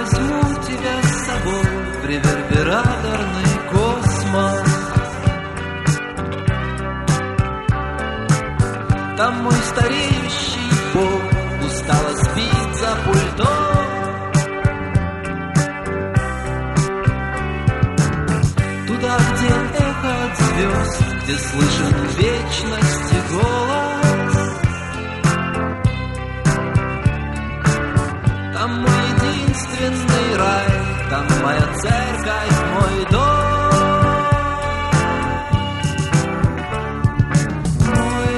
возьму тебя с собой в ревербераторный космос. Там мой стареющий бог устало спит за пультом. Туда, где эхо от звезд, где слышен вечности голос. Там мой единственный рай, там моя церковь, мой дом. Мой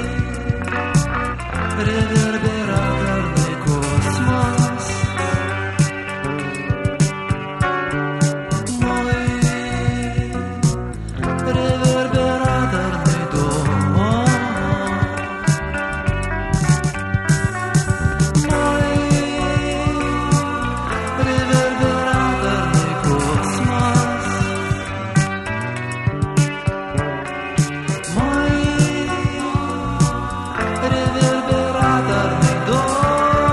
ревербераторный космос. Мой ревербераторный дом. Мой ревербераторный космос. Мой ревербераторный дом.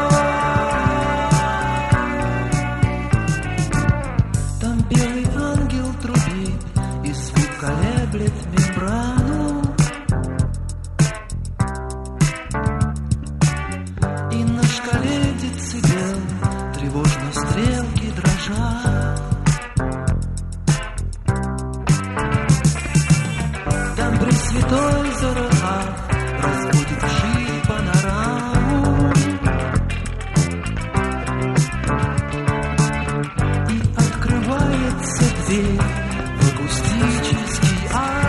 Там белый ангел трубит, и звук колеблет мембрану. И на шкале децибел тревожно стрелки дрожат. Там Пресвятой Зороах разбудит вширь панораму. И открывается дверь в акустический ад.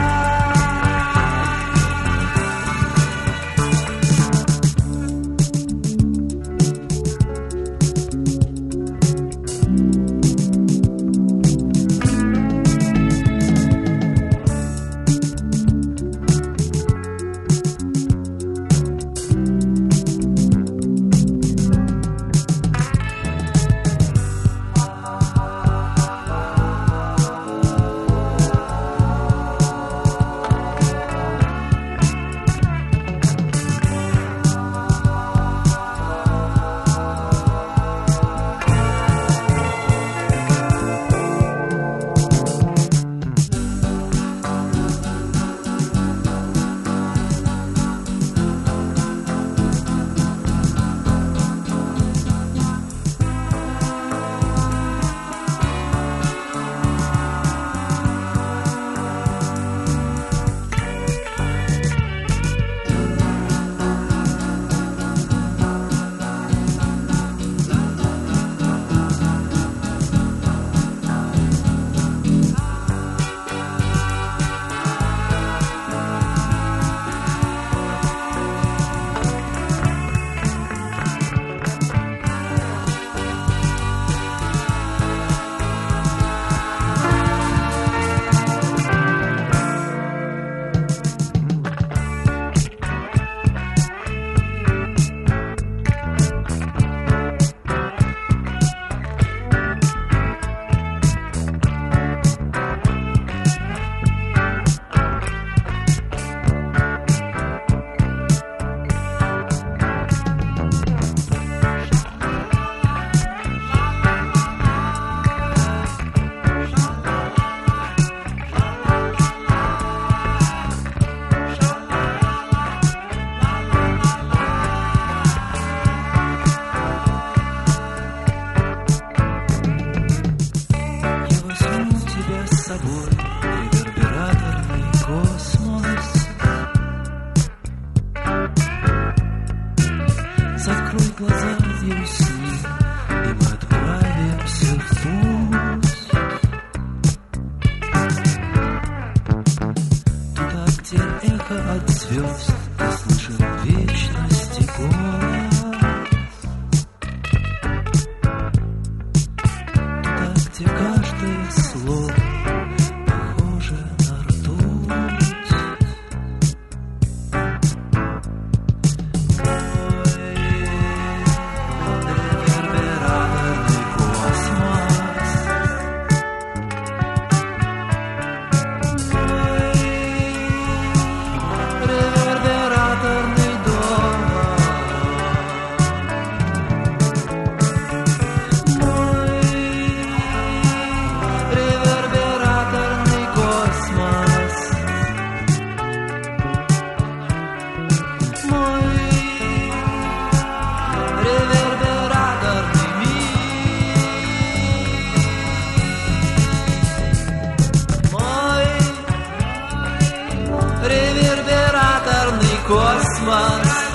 космос.